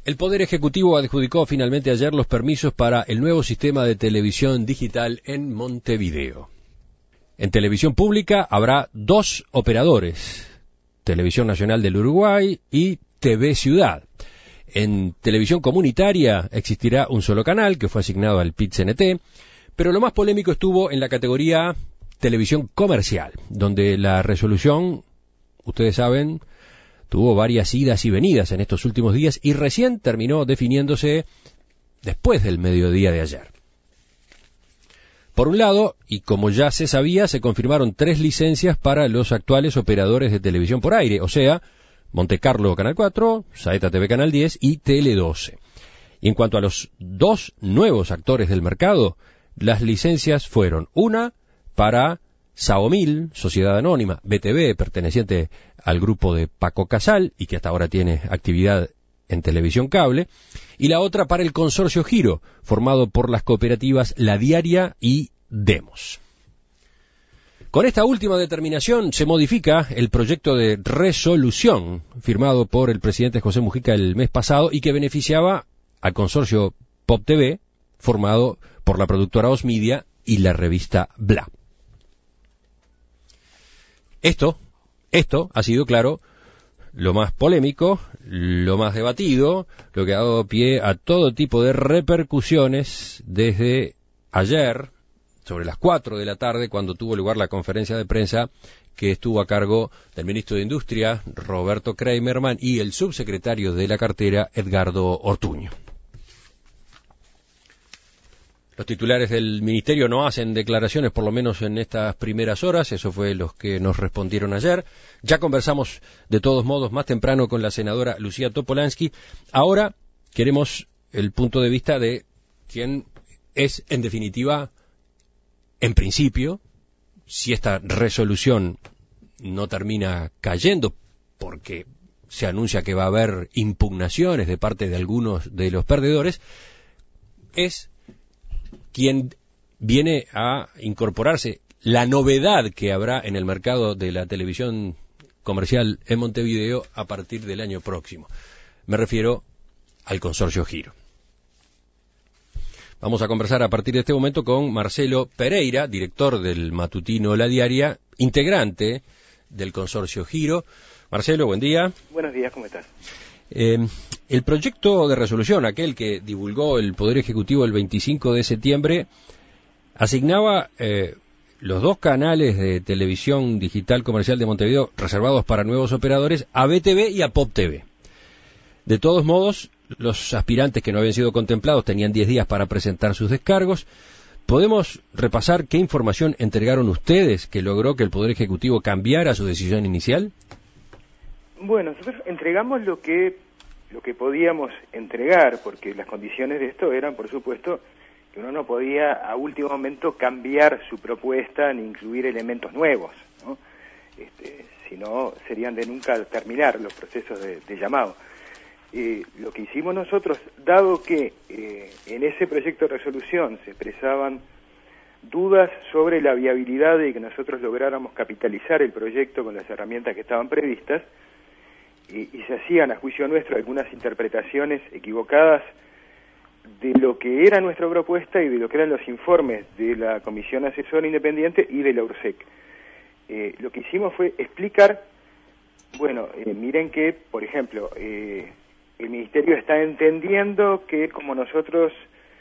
El Poder Ejecutivo adjudicó finalmente ayer los permisos para el nuevo sistema de televisión digital en Montevideo. En televisión pública habrá 2 operadores, Televisión Nacional del Uruguay y TV Ciudad. En televisión comunitaria existirá un solo canal que fue asignado al PIT-CNT, pero lo más polémico estuvo en la categoría televisión comercial, donde la resolución, ustedes saben, tuvo varias idas y venidas en estos últimos días y recién terminó definiéndose después del mediodía de ayer. Por un lado, y como ya se sabía, se confirmaron 3 licencias para los actuales operadores de televisión por aire, o sea, Monte Carlo Canal 4, Saeta TV Canal 10 y Tele 12. Y en cuanto a los 2 nuevos actores del mercado, las licencias fueron una para Saomil, Sociedad Anónima, BTV, perteneciente al grupo de Paco Casal y que hasta ahora tiene actividad en televisión cable, y la otra para el Consorcio Giro, formado por las cooperativas La Diaria y Demos. Con esta última determinación se modifica el proyecto de resolución firmado por el presidente José Mujica el mes pasado y que beneficiaba al Consorcio Pop TV, formado por la productora Osmedia y la revista Bla. Esto ha sido, claro, lo más polémico, lo más debatido, lo que ha dado pie a todo tipo de repercusiones desde ayer, sobre las 4 de la tarde, cuando tuvo lugar la conferencia de prensa que estuvo a cargo del ministro de Industria, Roberto Kreimerman, y el subsecretario de la cartera, Edgardo Ortuño. Los titulares del ministerio no hacen declaraciones, por lo menos en estas primeras horas, eso fue los que nos respondieron ayer. Ya conversamos, de todos modos, más temprano con la senadora Lucía Topolansky. Ahora queremos el punto de vista de quien es, en definitiva, en principio, si esta resolución no termina cayendo, porque se anuncia que va a haber impugnaciones de parte de algunos de los perdedores, es quien viene a incorporarse la novedad que habrá en el mercado de la televisión comercial en Montevideo a partir del año próximo. Me refiero al Consorcio Giro. Vamos a conversar a partir de este momento con Marcelo Pereira, director del matutino La Diaria, integrante del Consorcio Giro. Marcelo, buen día. Buenos días, ¿cómo estás? El proyecto de resolución, aquel que divulgó el Poder Ejecutivo el 25 de septiembre, asignaba los 2 canales de televisión digital comercial de Montevideo reservados para nuevos operadores a BTV y a Pop TV. De todos modos, los aspirantes que no habían sido contemplados tenían 10 días para presentar sus descargos. ¿Podemos repasar qué información entregaron ustedes que logró que el Poder Ejecutivo cambiara su decisión inicial? Bueno, nosotros entregamos lo que podíamos entregar, porque las condiciones de esto eran, por supuesto, que uno no podía a último momento cambiar su propuesta ni incluir elementos nuevos, ¿no? Si no, serían de nunca terminar los procesos de llamado. Lo que hicimos nosotros, dado que en ese proyecto de resolución se expresaban dudas sobre la viabilidad de que nosotros lográramos capitalizar el proyecto con las herramientas que estaban previstas, y se hacían, a juicio nuestro, algunas interpretaciones equivocadas de lo que era nuestra propuesta y de lo que eran los informes de la Comisión Asesora Independiente y de la URSEC. Lo que hicimos fue explicar, bueno, miren que, por ejemplo, el Ministerio está entendiendo que como nosotros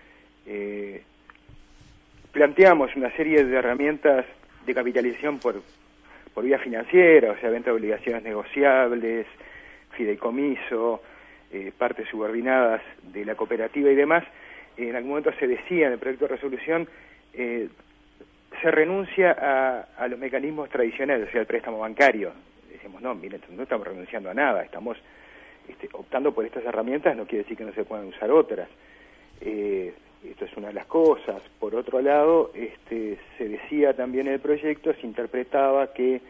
planteamos una serie de herramientas de capitalización por vía financiera, o sea, venta de obligaciones negociables, fideicomiso, partes subordinadas de la cooperativa y demás, en algún momento se decía en el proyecto de resolución, se renuncia a los mecanismos tradicionales, o sea, el préstamo bancario. Decimos, no, miren, no estamos renunciando a nada, estamos optando por estas herramientas, no quiere decir que no se puedan usar otras. Esto es una de las cosas. Por otro lado, se decía también en el proyecto, se interpretaba que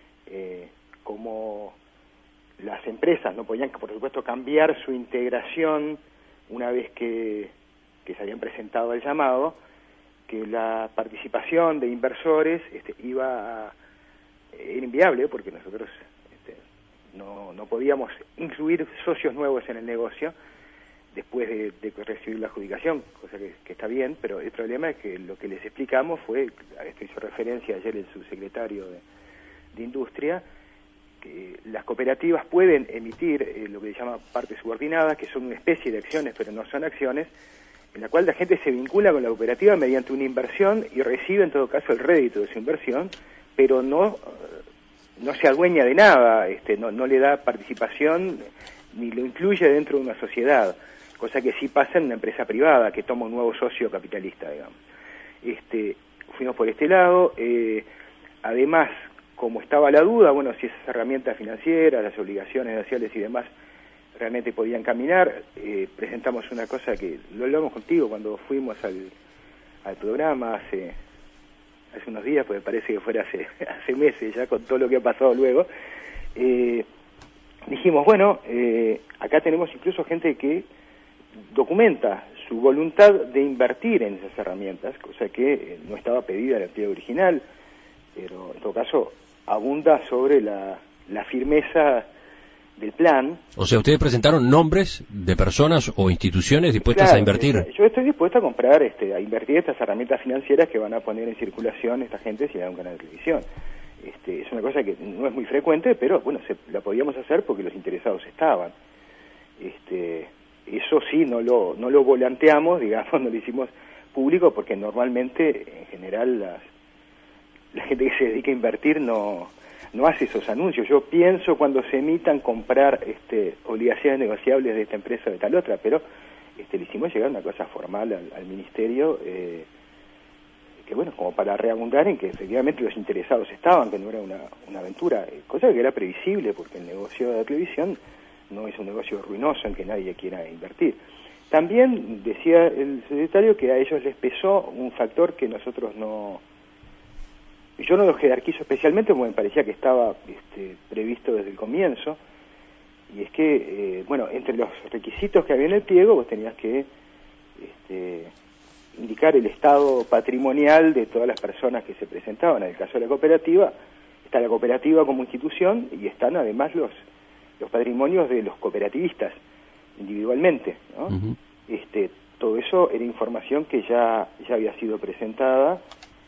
como las empresas no podían, por supuesto, cambiar su integración una vez que se habían presentado el llamado, que la participación de inversores era inviable, porque nosotros no podíamos incluir socios nuevos en el negocio, después de recibir la adjudicación, cosa que está bien, pero el problema es que lo que les explicamos fue, a esto hizo referencia ayer el subsecretario de Industria, que las cooperativas pueden emitir lo que se llama partes subordinadas, que son una especie de acciones, pero no son acciones, en la cual la gente se vincula con la cooperativa mediante una inversión y recibe en todo caso el rédito de su inversión, pero no se adueña de nada, no le da participación ni lo incluye dentro de una sociedad, cosa que sí pasa en una empresa privada que toma un nuevo socio capitalista, digamos. Fuimos por este lado, además, como estaba la duda, bueno, si esas herramientas financieras, las obligaciones sociales y demás realmente podían caminar, presentamos una cosa que lo hablamos contigo cuando fuimos al programa hace unos días, pues parece que fuera hace meses ya, con todo lo que ha pasado luego. Dijimos, bueno, acá tenemos incluso gente que documenta su voluntad de invertir en esas herramientas, cosa que no estaba pedida en el pliego original, pero en todo caso abunda sobre la firmeza del plan. O sea, ustedes presentaron nombres de personas o instituciones dispuestas a invertir. Yo estoy dispuesto a comprar, a invertir estas herramientas financieras que van a poner en circulación esta gente si da un canal de televisión. Es una cosa que no es muy frecuente, pero bueno, la podíamos hacer porque los interesados estaban. Eso sí, no lo volanteamos, digamos, no lo hicimos público, porque normalmente, en general, la gente que se dedica a invertir no hace esos anuncios. Yo pienso cuando se emitan comprar obligaciones negociables de esta empresa o de tal otra, pero le hicimos llegar una cosa formal al ministerio, que bueno, como para reabundar en que efectivamente los interesados estaban, que no era una aventura, cosa que era previsible, porque el negocio de la televisión no es un negocio ruinoso en que nadie quiera invertir. También decía el secretario que a ellos les pesó un factor que nosotros yo no lo jerarquizo especialmente porque me parecía que estaba previsto desde el comienzo, y es que, bueno, entre los requisitos que había en el pliego vos tenías que indicar el estado patrimonial de todas las personas que se presentaban. En el caso de la cooperativa, está la cooperativa como institución y están además los patrimonios de los cooperativistas individualmente, ¿no? Uh-huh. Todo eso era información que ya había sido presentada,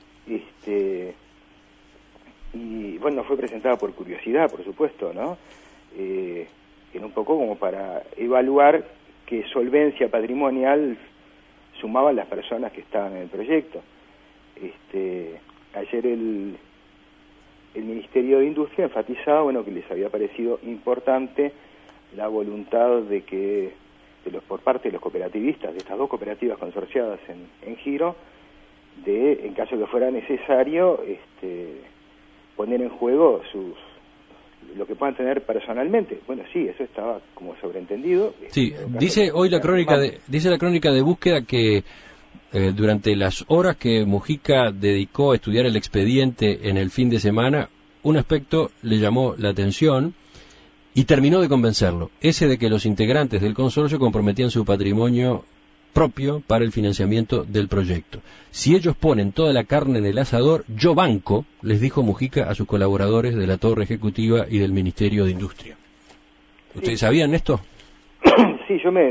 y bueno, fue presentada por curiosidad, por supuesto, ¿no? Era un poco como para evaluar qué solvencia patrimonial sumaban las personas que estaban en el proyecto. Ayer el Ministerio de Industria enfatizaba, bueno, que les había parecido importante la voluntad de que por parte de los cooperativistas, de estas dos cooperativas consorciadas en Giro, en caso de que fuera necesario, poner en juego lo que puedan tener personalmente. Bueno, sí, eso estaba como sobreentendido. Sí, dice hoy la crónica de Búsqueda que durante las horas que Mujica dedicó a estudiar el expediente en el fin de semana, un aspecto le llamó la atención y terminó de convencerlo, ese de que los integrantes del consorcio comprometían su patrimonio propio para el financiamiento del proyecto. Si ellos ponen toda la carne en el asador, yo banco, les dijo Mujica a sus colaboradores de la Torre Ejecutiva y del Ministerio de Industria. ¿Ustedes sabían esto? Sí, yo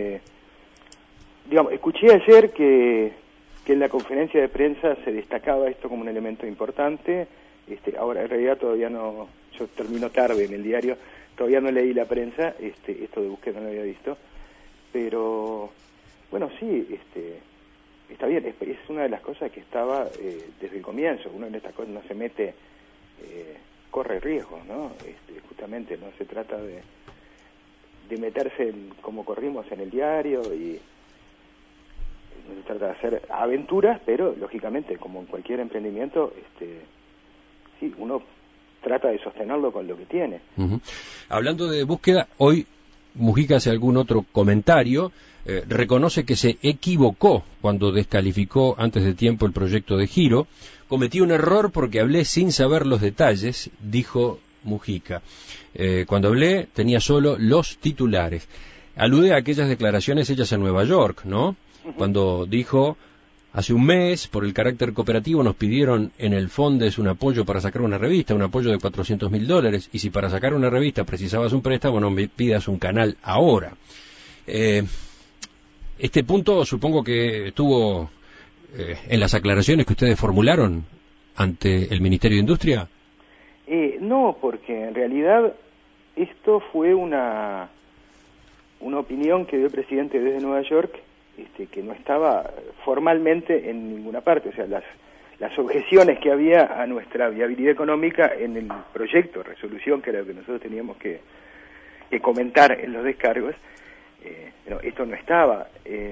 digamos, escuché ayer que en la conferencia de prensa se destacaba esto como un elemento importante. Ahora en realidad todavía no, yo termino tarde en el diario, todavía no leí la prensa, esto de Búsqueda no lo había visto, pero bueno, sí, está bien, es una de las cosas que estaba desde el comienzo. Uno en estas cosas no se mete, corre riesgos, ¿no? Justamente no se trata de meterse como corrimos en el diario, y no se trata de hacer aventuras, pero lógicamente, como en cualquier emprendimiento, sí, uno trata de sostenerlo con lo que tiene. Uh-huh. Hablando de Búsqueda, hoy Mujica hace algún otro comentario. Reconoce que se equivocó cuando descalificó antes de tiempo el proyecto de Giro. Cometí un error porque hablé sin saber los detalles, dijo Mujica. Cuando hablé tenía solo los titulares. Alude a aquellas declaraciones hechas en Nueva York, ¿no? Uh-huh. Cuando dijo, hace un mes, por el carácter cooperativo, nos pidieron en el Fondes un apoyo para sacar una revista, un apoyo de $400,000, y si para sacar una revista precisabas un préstamo, no me pidas un canal ahora. Este punto supongo que estuvo en las aclaraciones que ustedes formularon ante el Ministerio de Industria. No, porque en realidad esto fue una opinión que dio el presidente desde Nueva York, que no estaba formalmente en ninguna parte. O sea, las objeciones que había a nuestra viabilidad económica en el proyecto de resolución, que era lo que nosotros teníamos que comentar en los descargos, esto no estaba.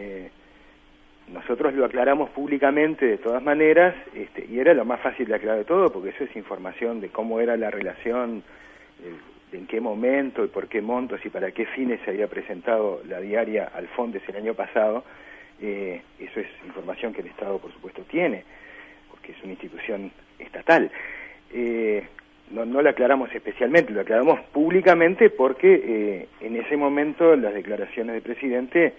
Nosotros lo aclaramos públicamente de todas maneras, y era lo más fácil de aclarar de todo, porque eso es información de cómo era la relación, de en qué momento y por qué montos y para qué fines se había presentado la diaria al Fondes el año pasado. Eso es información que el Estado, por supuesto, tiene, porque es una institución estatal. No lo aclaramos especialmente, lo aclaramos públicamente porque en ese momento las declaraciones del presidente,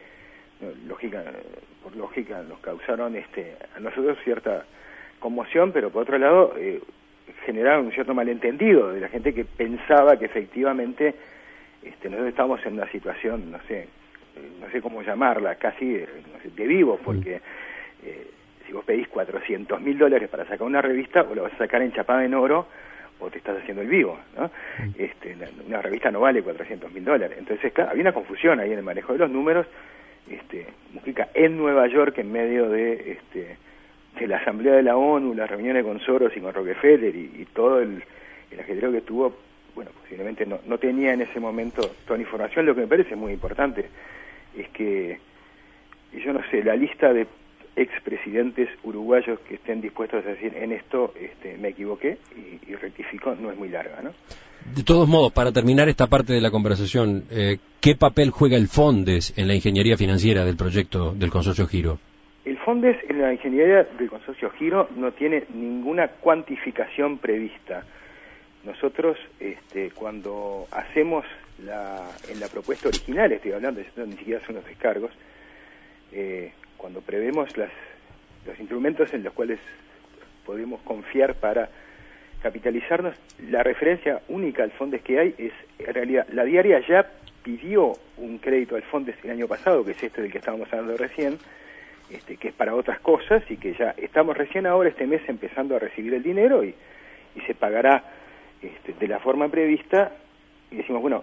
por lógica, nos causaron a nosotros cierta conmoción, pero por otro lado generaron un cierto malentendido de la gente que pensaba que efectivamente nosotros estábamos en una situación, no sé cómo llamarla, casi de vivos, porque si vos pedís $400.000 para sacar una revista, o la vas a sacar enchapada en oro, o te estás haciendo el vivo, ¿no? Una revista no vale $400.000. Entonces, claro, había una confusión ahí en el manejo de los números. Mujica en Nueva York, en medio de la Asamblea de la ONU, las reuniones con Soros y con Rockefeller y todo el ajetreo que tuvo, bueno, posiblemente no tenía en ese momento toda la información. Lo que me parece muy importante es que, yo no sé, la lista de expresidentes uruguayos que estén dispuestos a decir en esto me equivoqué y rectifico, no es muy larga, ¿no? De todos modos, para terminar esta parte de la conversación, ¿qué papel juega el Fondes en la ingeniería financiera del proyecto del Consorcio Giro? El Fondes en la ingeniería del Consorcio Giro no tiene ninguna cuantificación prevista. Nosotros, cuando hacemos en la propuesta original, estoy hablando, ni siquiera son los descargos, cuando prevemos los instrumentos en los cuales podemos confiar para capitalizarnos, la referencia única al Fondes que hay es, en realidad, la diaria ya pidió un crédito al Fondes el año pasado, que es del que estábamos hablando recién, que es para otras cosas, y que ya estamos recién ahora este mes empezando a recibir el dinero y se pagará de la forma prevista. Y decimos, bueno,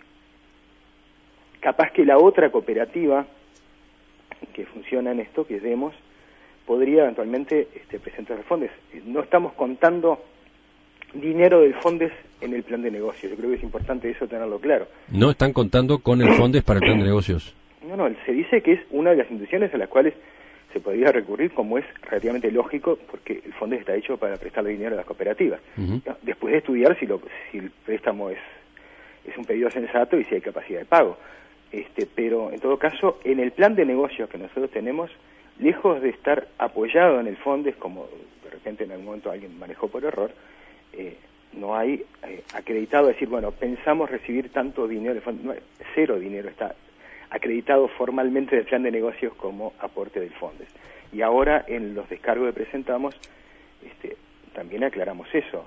capaz que la otra cooperativa que funciona en esto, que Demos, podría eventualmente presentar el Fondes. No estamos contando dinero del Fondes en el plan de negocios. Yo creo que es importante eso tenerlo claro. ¿No están contando con el Fondes para el plan de negocios? No, se dice que es una de las instituciones a las cuales se podría recurrir, como es relativamente lógico, porque el Fondes está hecho para prestarle dinero a las cooperativas. Uh-huh. Después de estudiar si el préstamo es un pedido sensato y si hay capacidad de pago. Pero en todo caso, en el plan de negocios que nosotros tenemos, lejos de estar apoyado en el Fondes, como de repente en algún momento alguien manejó por error, no hay acreditado, decir, bueno, pensamos recibir tanto dinero del Fondes. No, cero dinero está acreditado formalmente del plan de negocios como aporte del Fondes. Y ahora en los descargos que presentamos también aclaramos eso.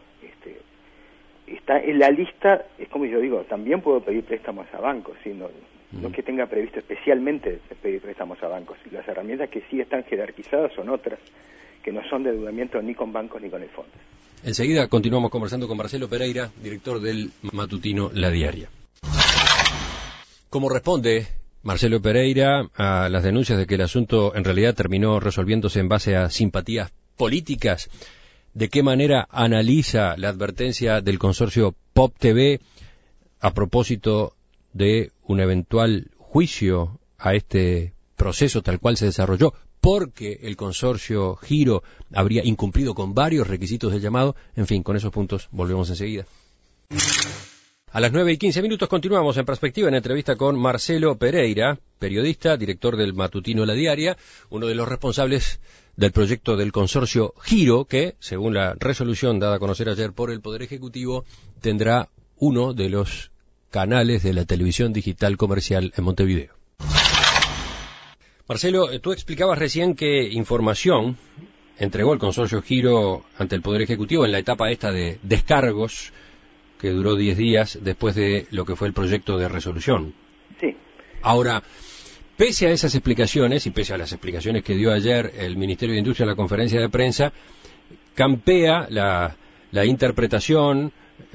Está en la lista, es como yo digo, también puedo pedir préstamos a bancos, ¿sí? No es que tenga previsto especialmente pedir préstamos a bancos. Las herramientas que sí están jerarquizadas son otras, que no son de endeudamiento ni con bancos ni con el Fondes. Enseguida continuamos conversando con Marcelo Pereira, director del matutino La Diaria. ¿Cómo responde Marcelo Pereira a las denuncias de que el asunto en realidad terminó resolviéndose en base a simpatías políticas? ¿De qué manera analiza la advertencia del consorcio Pop TV a propósito de un eventual juicio a este proceso tal cual se desarrolló, porque el consorcio Giro habría incumplido con varios requisitos del llamado? En fin, con esos puntos volvemos enseguida. A las 9:15 continuamos en Perspectiva, en entrevista con Marcelo Pereira, periodista, director del matutino La Diaria, uno de los responsables del proyecto del consorcio Giro, que, según la resolución dada a conocer ayer por el Poder Ejecutivo, tendrá uno de los canales de la televisión digital comercial en Montevideo. Marcelo, tú explicabas recién qué información entregó el consorcio Giro ante el Poder Ejecutivo en la etapa esta de descargos, que duró 10 días después de lo que fue el proyecto de resolución. Sí. Ahora, pese a esas explicaciones y pese a las explicaciones que dio ayer el Ministerio de Industria en la conferencia de prensa, campea la interpretación,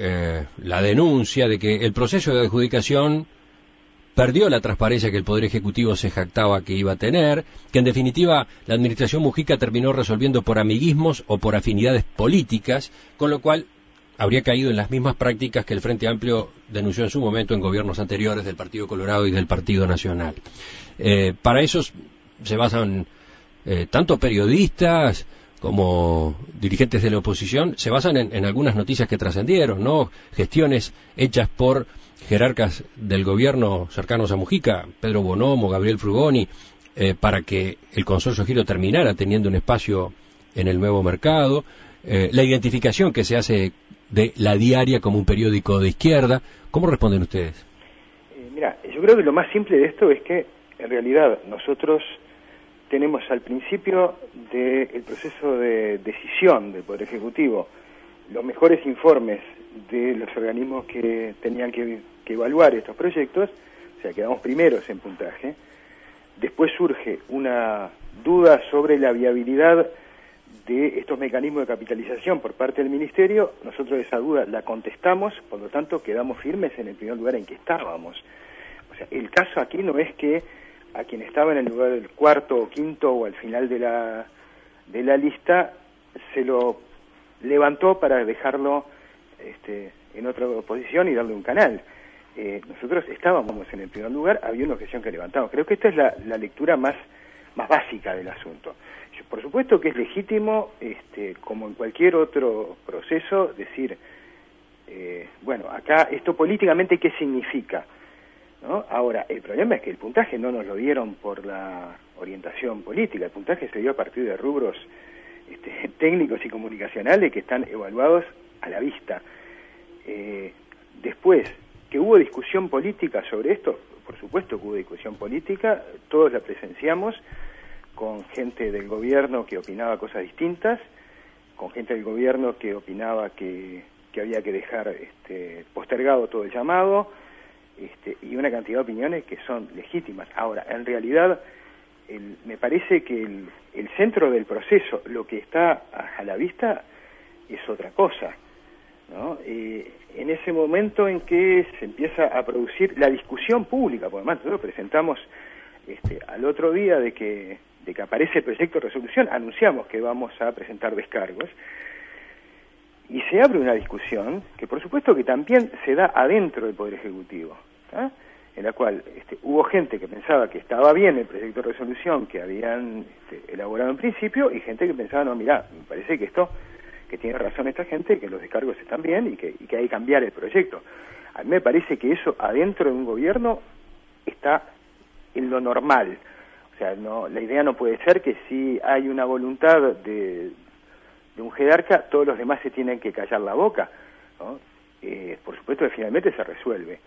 la denuncia de que el proceso de adjudicación perdió la transparencia que el Poder Ejecutivo se jactaba que iba a tener, que en definitiva la administración Mujica terminó resolviendo por amiguismos o por afinidades políticas, con lo cual habría caído en las mismas prácticas que el Frente Amplio denunció en su momento en gobiernos anteriores del Partido Colorado y del Partido Nacional. Para eso se basan tanto periodistas como dirigentes de la oposición, se basan en algunas noticias que trascendieron, ¿no? Gestiones hechas por jerarcas del gobierno cercanos a Mujica, Pedro Bonomo, Gabriel Frugoni, para que el consorcio Giro terminara teniendo un espacio en el nuevo mercado, la identificación que se hace de La Diaria como un periódico de izquierda. ¿Cómo responden ustedes? Mira, yo creo que lo más simple de esto es que en realidad nosotros tenemos al principio del proceso de decisión del Poder Ejecutivo los mejores informes de los organismos que tenían que evaluar estos proyectos, o sea, quedamos primeros en puntaje. Después surge una duda sobre la viabilidad de estos mecanismos de capitalización por parte del Ministerio. Nosotros esa duda la contestamos, por lo tanto quedamos firmes en el primer lugar en que estábamos. O sea, el caso aquí no es que a quien estaba en el lugar del cuarto o quinto o al final de la lista se lo levantó para dejarlo en otra posición y darle un canal. Nosotros estábamos en el primer lugar, había una objeción que levantamos. Creo que esta es la lectura más básica del asunto. Por supuesto que es legítimo, como en cualquier otro proceso, decir, bueno, acá esto políticamente, ¿qué significa? ¿No? Ahora, el problema es que el puntaje no nos lo dieron por la orientación política, el puntaje se dio a partir de rubros técnicos y comunicacionales que están evaluados a la vista. Después, que hubo discusión política sobre esto, por supuesto que hubo discusión política, todos la presenciamos, con gente del gobierno que opinaba cosas distintas, con gente del gobierno que opinaba que había que dejar postergado todo el llamado, y una cantidad de opiniones que son legítimas. Ahora, en realidad, me parece que el centro del proceso, lo que está a la vista, es otra cosa, ¿no? En ese momento en que se empieza a producir la discusión pública, porque además nosotros presentamos al otro día de que aparece el proyecto de resolución, anunciamos que vamos a presentar descargos, y se abre una discusión que por supuesto que también se da adentro del Poder Ejecutivo, ¿ah? En la cual hubo gente que pensaba que estaba bien el proyecto de resolución que habían elaborado en principio, y gente que pensaba, no, mirá, me parece que tiene razón esta gente, que los descargos están bien y que hay que cambiar el proyecto. A mí me parece que eso adentro de un gobierno está en lo normal. O sea, no, la idea no puede ser que si hay una voluntad de un jerarca, todos los demás se tienen que callar la boca, ¿no? Por supuesto que finalmente se resuelve.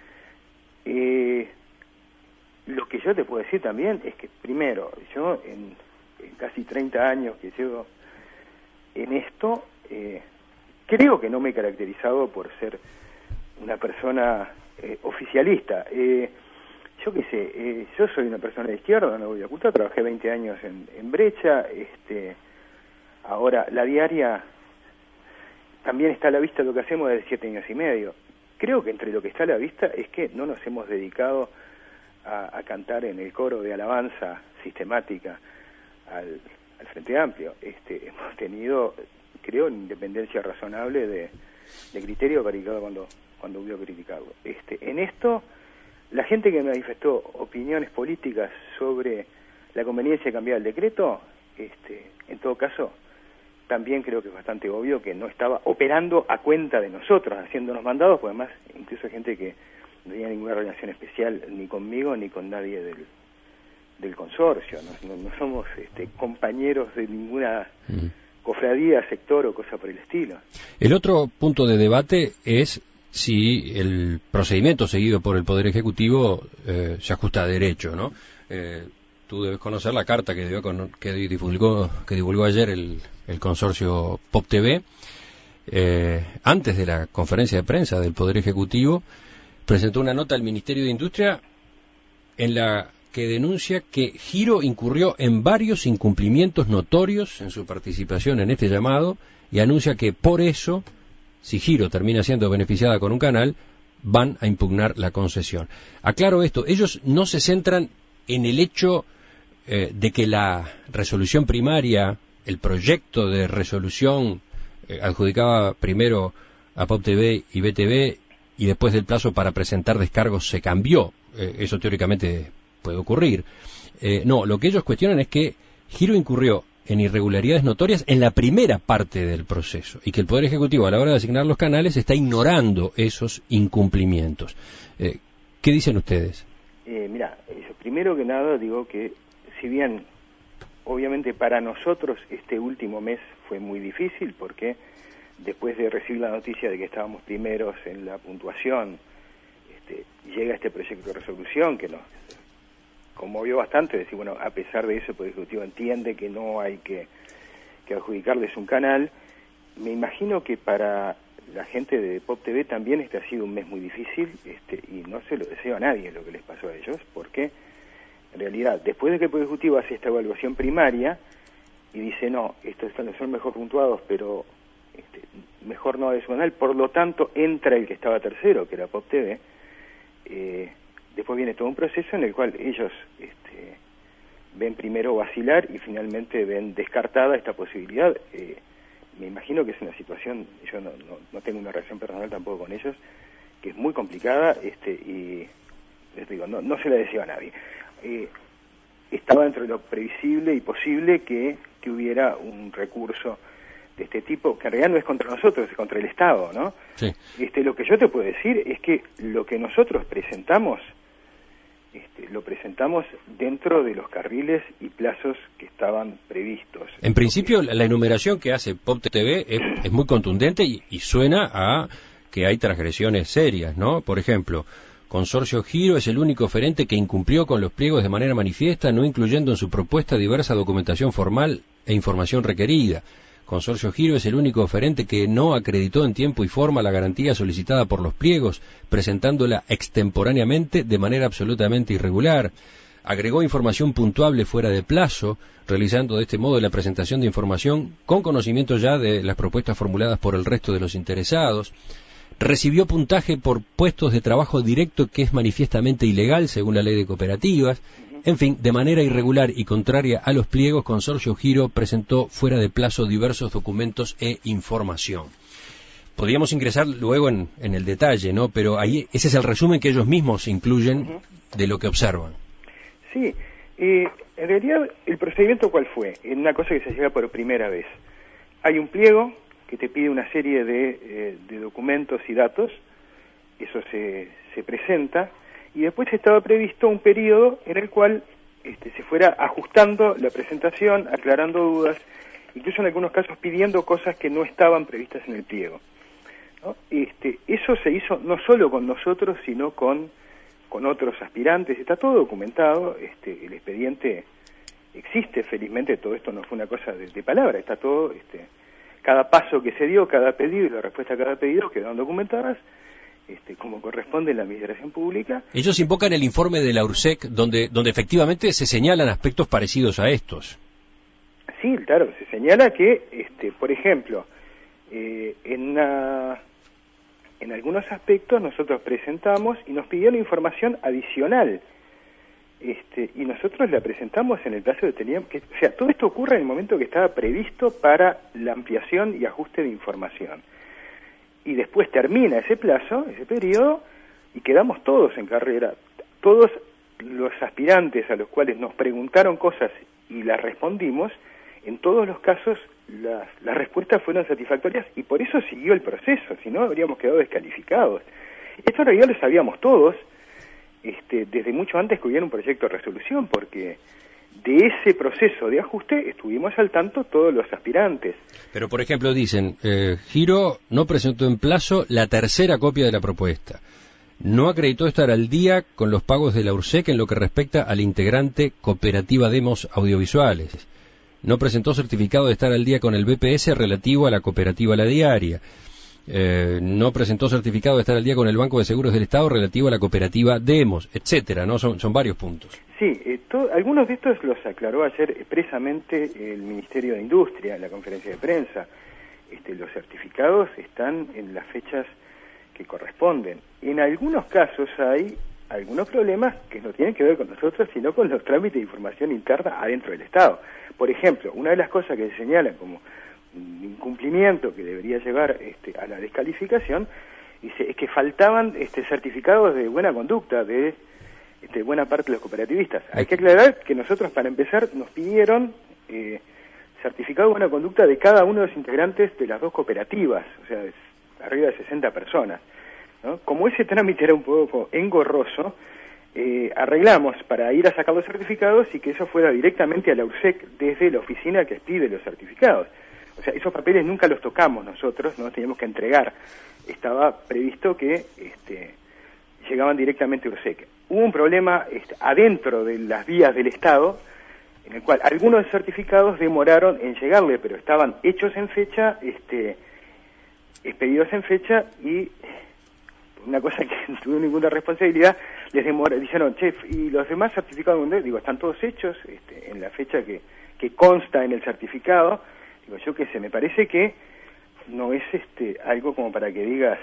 Lo que yo te puedo decir también es que, primero, yo en casi 30 años que llevo en esto, creo que no me he caracterizado por ser una persona oficialista. Yo qué sé, yo soy una persona de izquierda, no voy a ocultar, trabajé 20 años en Brecha, ahora La Diaria también está a la vista de lo que hacemos desde 7 años y medio. Creo que entre lo que está a la vista es que no nos hemos dedicado a cantar en el coro de alabanza sistemática al Frente Amplio. Hemos tenido, creo, una independencia razonable de criterio para cuando hubo que criticarlo. En esto, la gente que manifestó opiniones políticas sobre la conveniencia de cambiar el decreto, en todo caso, también creo que es bastante obvio que no estaba operando a cuenta de nosotros, haciéndonos mandados, porque además incluso hay gente que no tenía ninguna relación especial ni conmigo ni con nadie del consorcio. No somos compañeros de ninguna cofradía, sector o cosa por el estilo. El otro punto de debate es si el procedimiento seguido por el Poder Ejecutivo se ajusta a derecho, ¿no? Tú debes conocer la carta que divulgó ayer el consorcio Pop TV. Antes de la conferencia de prensa del Poder Ejecutivo, presentó una nota al Ministerio de Industria en la que denuncia que Giro incurrió en varios incumplimientos notorios en su participación en este llamado y anuncia que por eso, si Giro termina siendo beneficiada con un canal, van a impugnar la concesión. Aclaro esto, ellos no se centran en el hecho de que la resolución primaria, el proyecto de resolución adjudicaba primero a Pop TV y BTV y después del plazo para presentar descargos se cambió. Eso teóricamente puede ocurrir. No, lo que ellos cuestionan es que Giro incurrió en irregularidades notorias en la primera parte del proceso y que el Poder Ejecutivo a la hora de asignar los canales está ignorando esos incumplimientos. ¿Qué dicen ustedes? Mira, primero que nada digo que si bien obviamente para nosotros este último mes fue muy difícil porque después de recibir la noticia de que estábamos primeros en la puntuación, llega este proyecto de resolución que nos conmovió bastante, decir, bueno, a pesar de eso el Poder Ejecutivo entiende que no hay que adjudicarles un canal. Me imagino que para la gente de Pop TV también este ha sido un mes muy difícil, y no se lo deseo a nadie lo que les pasó a ellos, porque en realidad, después de que el Poder Ejecutivo hace esta evaluación primaria y dice, no, estos son mejor puntuados, pero mejor no de su canal, por lo tanto entra el que estaba tercero, que era Pop TV, después viene todo un proceso en el cual ellos ven primero vacilar y finalmente ven descartada esta posibilidad. Me imagino que es una situación, yo no tengo una relación personal tampoco con ellos, que es muy complicada, y les digo, no se la deseo a nadie. Estaba dentro de lo previsible y posible que hubiera un recurso de este tipo, que en realidad no es contra nosotros, es contra el Estado, ¿no? Sí. Lo que yo te puedo decir es que lo que nosotros presentamos, lo presentamos dentro de los carriles y plazos que estaban previstos. En principio, la enumeración que hace Pop TV es muy contundente y suena a que hay transgresiones serias, ¿no? Por ejemplo, Consorcio Giro es el único oferente que incumplió con los pliegos de manera manifiesta, no incluyendo en su propuesta diversa documentación formal e información requerida. Consorcio Giro es el único oferente que no acreditó en tiempo y forma la garantía solicitada por los pliegos, presentándola extemporáneamente de manera absolutamente irregular. Agregó información puntuable fuera de plazo, realizando de este modo la presentación de información con conocimiento ya de las propuestas formuladas por el resto de los interesados. Recibió puntaje por puestos de trabajo directo que es manifiestamente ilegal según la ley de cooperativas. En fin, de manera irregular y contraria a los pliegos, Consorcio Giro presentó fuera de plazo diversos documentos e información. Podríamos ingresar luego en el detalle, ¿no? Pero ahí ese es el resumen que ellos mismos incluyen de lo que observan. Sí, en realidad el procedimiento ¿cuál fue? En una cosa que se llega por primera vez. Hay un pliego que te pide una serie de documentos y datos, eso se presenta, y después estaba previsto un periodo en el cual se fuera ajustando la presentación, aclarando dudas, incluso en algunos casos pidiendo cosas que no estaban previstas en el pliego, ¿no? Eso se hizo no solo con nosotros, sino con otros aspirantes, está todo documentado, el expediente existe, felizmente todo esto no fue una cosa de palabra, está todo, cada paso que se dio, cada pedido y la respuesta a cada pedido quedaron documentadas, como corresponde en la administración pública. Ellos invocan el informe de la URSEC, donde efectivamente se señalan aspectos parecidos a estos. Sí, claro, se señala que, por ejemplo, en algunos aspectos nosotros presentamos y nos pidieron información adicional, y nosotros la presentamos en el plazo que teníamos, o sea, todo esto ocurre en el momento que estaba previsto para la ampliación y ajuste de información. Y después termina ese plazo, ese periodo, y quedamos todos en carrera. Todos los aspirantes a los cuales nos preguntaron cosas y las respondimos, en todos los casos las respuestas fueron satisfactorias y por eso siguió el proceso, si no habríamos quedado descalificados. Esto en realidad lo sabíamos todos, desde mucho antes que hubiera un proyecto de resolución, porque de ese proceso de ajuste estuvimos al tanto todos los aspirantes. Pero, por ejemplo, dicen, Giro no presentó en plazo la tercera copia de la propuesta. No acreditó estar al día con los pagos de la URSEC en lo que respecta al integrante Cooperativa Demos Audiovisuales. No presentó certificado de estar al día con el BPS relativo a la cooperativa La Diaria. no presentó certificado de estar al día con el Banco de Seguros del Estado relativo a la cooperativa Demos, etcétera, ¿no? Son varios puntos. Sí, algunos de estos los aclaró ayer expresamente el Ministerio de Industria en la conferencia de prensa. Los certificados están en las fechas que corresponden. En algunos casos hay algunos problemas que no tienen que ver con nosotros, sino con los trámites de información interna adentro del Estado. Por ejemplo, una de las cosas que se señalan como un incumplimiento que debería llevar a la descalificación es que faltaban certificados de buena conducta de buena parte de los cooperativistas. Hay que aclarar que nosotros, para empezar, nos pidieron certificado de buena conducta de cada uno de los integrantes de las dos cooperativas, o sea, arriba de 60 personas, ¿no? Como ese trámite era un poco engorroso, arreglamos para ir a sacar los certificados y que eso fuera directamente a la URSEC desde la oficina que pide los certificados. O sea, esos papeles nunca los tocamos nosotros, no los teníamos que entregar. Estaba previsto que llegaban directamente a URSEC. Hubo un problema adentro de las vías del Estado, en el cual algunos certificados demoraron en llegarle, pero estaban hechos en fecha, expedidos en fecha, y una cosa que no tuve ninguna responsabilidad, dijeron, chef, ¿y los demás certificados? Digo, están todos hechos en la fecha que consta en el certificado. Digo, yo qué sé, me parece que no es algo como para que digas,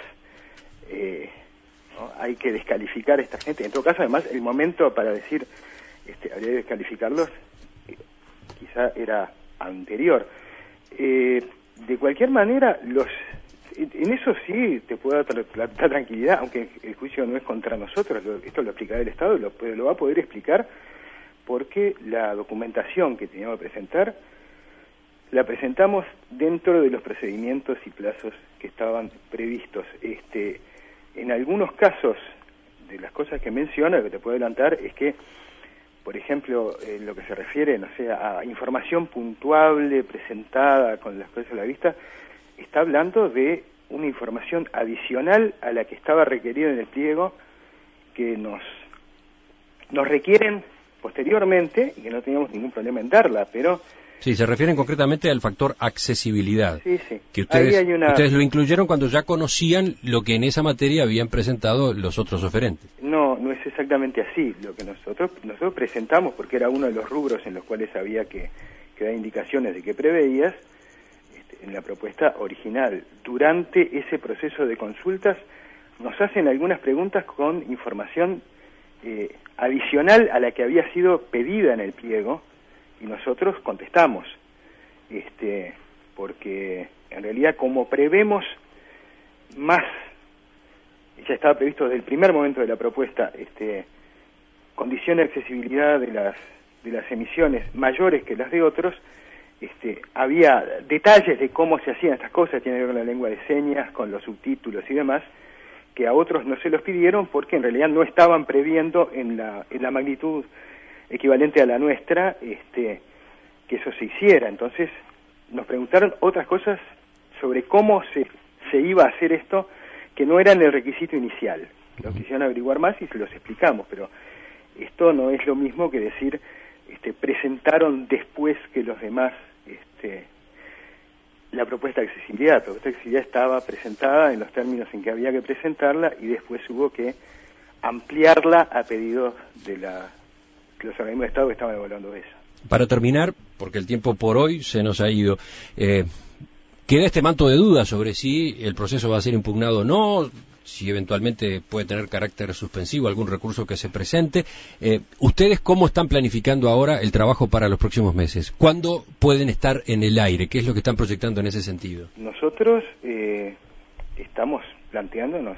¿no? Hay que descalificar a esta gente. En todo caso, además, el momento para decir, habría que descalificarlos, quizá era anterior. De cualquier manera, en eso sí te puedo dar la tranquilidad, aunque el juicio no es contra nosotros, esto lo explicará el Estado, lo va a poder explicar, porque la documentación que teníamos que presentar la presentamos dentro de los procedimientos y plazos que estaban previstos. En algunos casos, de las cosas que menciona, lo que te puedo adelantar es que, por ejemplo, en lo que se refiere, no sé, a información puntuable, presentada con las cosas a la vista, está hablando de una información adicional a la que estaba requerida en el pliego, que nos requieren posteriormente, y que no teníamos ningún problema en darla, pero... Sí, se refieren concretamente al factor accesibilidad. Sí. Que ustedes lo incluyeron cuando ya conocían lo que en esa materia habían presentado los otros oferentes. No es exactamente así. Lo que nosotros presentamos, porque era uno de los rubros en los cuales había que dar indicaciones de que preveías, en la propuesta original. Durante ese proceso de consultas nos hacen algunas preguntas con información adicional a la que había sido pedida en el pliego, y nosotros contestamos, porque en realidad, como prevemos más, ya estaba previsto desde el primer momento de la propuesta, condiciones de accesibilidad de las emisiones mayores que las de otros, había detalles de cómo se hacían estas cosas, tiene que ver con la lengua de señas, con los subtítulos y demás, que a otros no se los pidieron porque en realidad no estaban previendo en la magnitud equivalente a la nuestra, que eso se hiciera. Entonces nos preguntaron otras cosas sobre cómo se iba a hacer esto, que no eran el requisito inicial. Lo quisieron averiguar más y se los explicamos, pero esto no es lo mismo que decir presentaron después que los demás la propuesta de accesibilidad. La propuesta de accesibilidad estaba presentada en los términos en que había que presentarla, y después hubo que ampliarla a pedido de los organismos de Estado que estaban evaluando eso. Para terminar, porque el tiempo por hoy se nos ha ido, queda este manto de dudas sobre si el proceso va a ser impugnado o no, si eventualmente puede tener carácter suspensivo, algún recurso que se presente. ¿Ustedes cómo están planificando ahora el trabajo para los próximos meses? ¿Cuándo pueden estar en el aire? ¿Qué es lo que están proyectando en ese sentido? Nosotros estamos planteándonos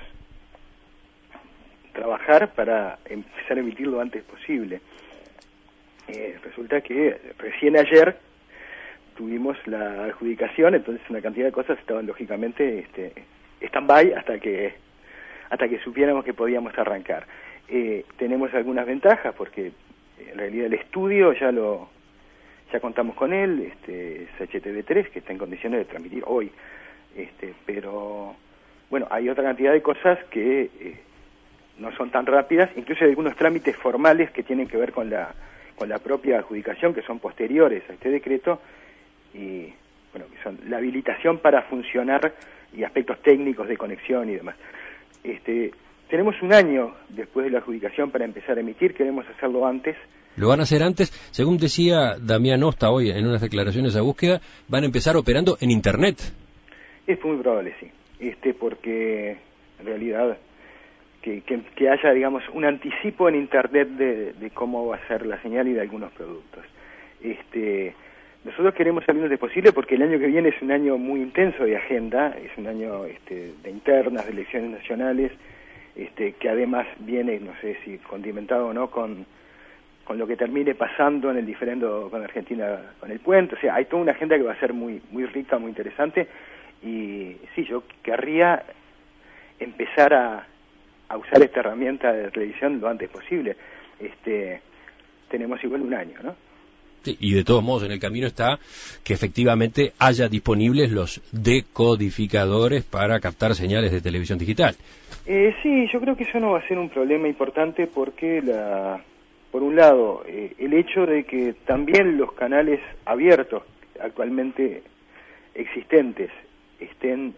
trabajar para empezar a emitir lo antes posible. Resulta que recién ayer tuvimos la adjudicación, entonces una cantidad de cosas estaban lógicamente stand-by hasta que supiéramos que podíamos arrancar. Tenemos algunas ventajas porque en realidad el estudio ya contamos con él, es HTV3, que está en condiciones de transmitir hoy, pero bueno, hay otra cantidad de cosas que no son tan rápidas, incluso hay algunos trámites formales que tienen que ver con la propia adjudicación, que son posteriores a este decreto, y bueno, que son la habilitación para funcionar y aspectos técnicos de conexión y demás. Tenemos un año después de la adjudicación para empezar a emitir, queremos hacerlo antes. ¿Lo van a hacer antes? Según decía Damián Osta hoy en unas declaraciones a búsqueda, van a empezar operando en Internet. Es muy probable, sí. Porque en realidad que haya, digamos, un anticipo en Internet de cómo va a ser la señal y de algunos productos. Nosotros queremos salir lo antes posible porque el año que viene es un año muy intenso de agenda, es un año de internas, de elecciones nacionales, que además viene, no sé si condimentado o no, con lo que termine pasando en el diferendo con Argentina, con el puente. O sea, hay toda una agenda que va a ser muy, muy rica, muy interesante, y sí, yo querría empezar a usar esta herramienta de televisión lo antes posible. Tenemos igual un año, ¿no? Sí, y de todos modos en el camino está que efectivamente haya disponibles los decodificadores para captar señales de televisión digital. Sí, yo creo que eso no va a ser un problema importante porque, por un lado, el hecho de que también los canales abiertos actualmente existentes estén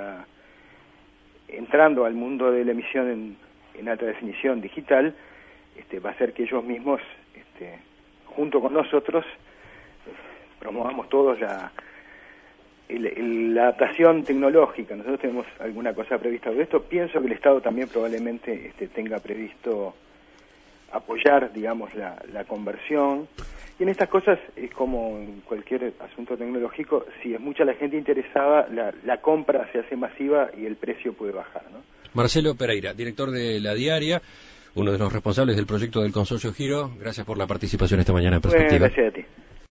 entrando al mundo de la emisión en alta definición digital, va a hacer que ellos mismos, junto con nosotros, promovamos todos la adaptación tecnológica. Nosotros tenemos alguna cosa prevista de esto. Pienso que el Estado también probablemente tenga previsto apoyar, digamos, la conversión. Y en estas cosas es como en cualquier asunto tecnológico, si es mucha la gente interesada, la compra se hace masiva y el precio puede bajar, ¿no? Marcelo Pereira, director de La Diaria, uno de los responsables del proyecto del Consorcio Giro, gracias por la participación esta mañana en Perspectiva. Bueno, gracias a ti.